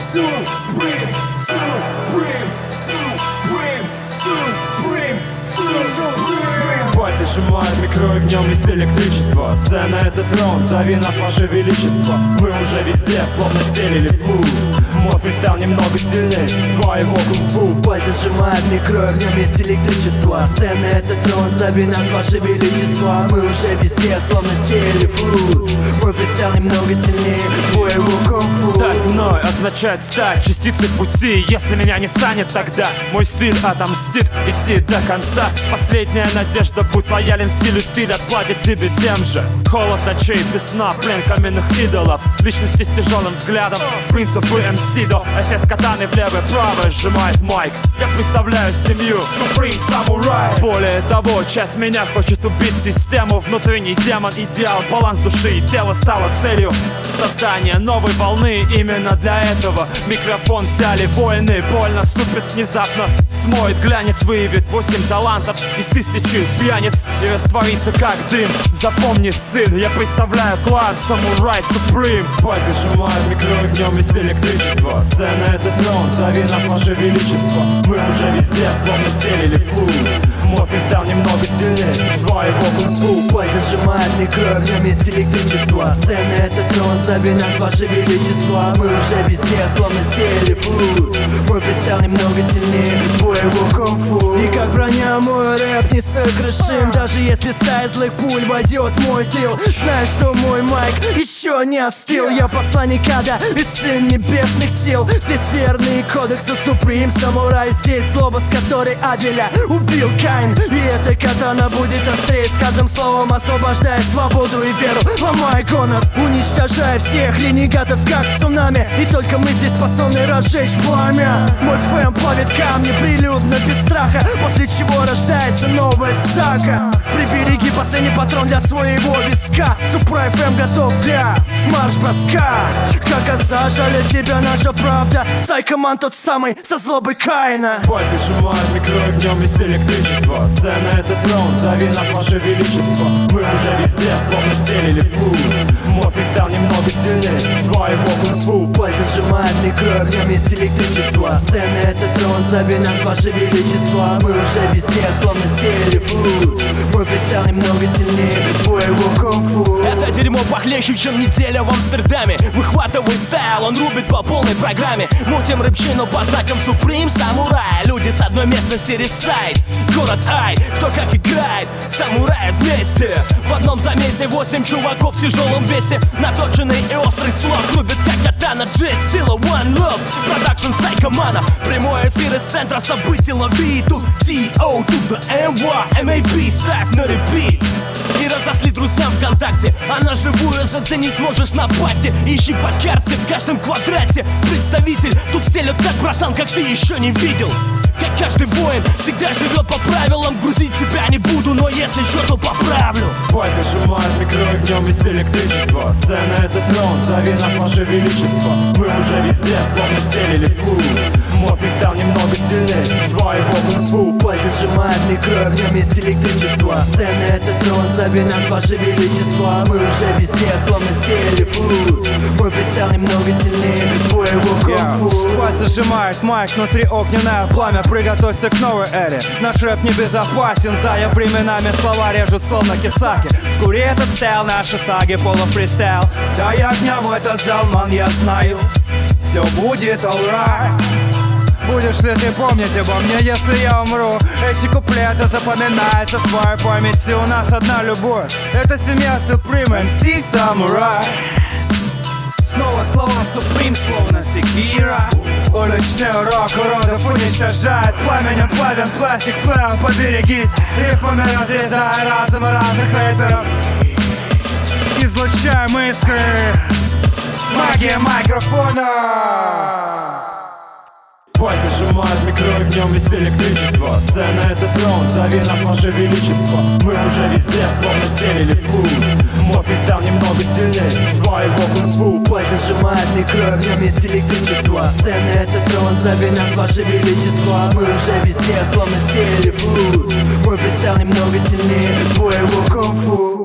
Supreme, Supreme, Supreme, Supreme, Supreme. Пальцы сжимают микро, и в нем есть электричество. Сцена — это трон, зови нас, ваше величество. Мы уже везде, словно селили фу. Мой фристайл немного сильней твоего кунг-фу. Пальцы сжимают микро, и в нем есть электричество. Сцена — это трон, зови нас, ваше величество. Мы уже везде, словно сеяли фрут. Мой фристайл немного сильнее твоего кунг-фу. Стать мной означает стать частицей пути. Если меня не станет, тогда мой стиль отомстит. Идти до конца, последняя надежда. Будь лоялен стилю, стиль отплатит тебе тем же. Холод ночей без сна, плен каменных идолов. Личности с тяжелым взглядом, принципы МС до эфес катаны в левое правое сжимает майк. Я представляю семью Supreme Samurai. Более того, часть меня хочет убить систему. Внутренний демон, идеал, баланс души и тела стало целью создания новой волны. Именно для этого микрофон взяли воины. Боль наступит внезапно, смоет глянец, выявит 8 талантов из 1000 пьяниц и растворится как дым. Запомни, сын, я представляю клан Samurai Supreme. Пальцы сжимают микро, и в нем есть электричество. Сцена — это трон, зови нас, ваше величество. Мы уже везде, словно селили фу. Мой фристайл немного сильнее твоего кунг-фу. Пальцы сжимают микро, в нем есть электричество. Сцена — это трон, зови нас, ваше величество. Мы уже везде, словно сеяли фрут. Мой фристайл немного сильнее твоего кунг-фу. И как броня мой рэп несокрушим. Даже если стая злых пуль войдет в мой тыл, знаю, что мой майк еще не остыл. Я посланник ада и сын небесных сил. Здесь верный кодексу Supreme Samurai. Здесь слово, с которой Авеля убил Каин. И эта катана будет острее, с каждым словом освобождая свободу и веру. Ломая гонор, уничтожая всех ренегатов, как цунами. И только мы здесь способны разжечь пламя. Мой фэм плавит камни прилюдно, без страха, после чего рождается новая сага. Прибереги последний патрон для своего виска. Supreme FM готов для марш-броска. Как зажали тебя наша правда. Сайкоман тот самый со злобой Каина. Пальцы сжимают микро, и в нем есть электричество. Сцена — это трон, зови нас, ваше величество. Мы уже везде, словно селили фу. Мой фристайл немного сильнее твоего кунг-фу. Пальцы сжимают микро, в нем есть электричество. Сцена — это трон, зови нас, ваше величество. Мы уже везде, словно сеяли фрут. Мой фристайл немного сильнее твоего кунг-фу. Это дерьмо похлеще, чем неделя в Амстердаме. Выхватывай стайл, он рубит по полной программе. Мутим рыбчину по знакам Supreme Samurai. Люди с одной местности ресайд. Город Ай, кто как играет. Самураи вместе. В одном замесе 8 чуваков в тяжелом весе. Наточенный и острый слог рубит как катана. Джей Стила, One Love, продакшн Сайкомана. Прямой эфир из центра событий, лови. Тут D.O. to the M.Y. M.A.B. ставь на репит. И разошли друзьям ВКонтакте. А на живую заценить сможешь на пати. Ищи по карте в каждом квадрате. Представитель тут стелет так, братан, как ты еще не видел. Как каждый воин всегда живет по правилам. Грузить тебя не буду, но если что, то поправлю. Пальцы сжимают микро, и в нем есть электричество. Сцена — это трон, зови нас, ваше величество. Мы уже везде, словно селили фу. Мой фристайл немного сильнее твоего кунг-фу. Пальцы сжимают микро, в нем есть электричество. Сцена — это трон, зови нас, ваше величество. Мы уже везде, словно сеяли фрут. Мой фристайл немного сильнее твоего кунг-фу. Пальцы сжимают майк, внутри огненное пламя. Приготовься к новой эре. Наш рэп небезопасен, да, я временами слова режут словно кисаки. Скури этот стайл, наши саги, полуфристайл. Да я днем этот зал, ман, я знаю. Все будет alright. Будешь ли ты помнить обо мне, если я умру? Эти куплеты запоминаются в твоей памяти. У нас одна любовь, это семья Supreme MC Samurai. Снова слово Supreme, словно секира. Уличный урок уродов уничтожает. Пламенем плавен пластик, флэм, поберегись. Рифмами разрезая разум разных рэперов. Излучаем искры. Магия микрофона. Пальцы сжимают микро, и в нем есть электричество. Сцена — это трон, зови нас, ваше величество. Мы уже везде, словно селили фу. Мой фристайл немного сильнее твоего кунг-фу. Пальцы сжимают микро, в нем есть электричество. Сцена — это трон, зови нас, ваше величество. Мы уже везде, словно сеяли фрут. Мой фристайл немного сильнее твоего кунг-фу.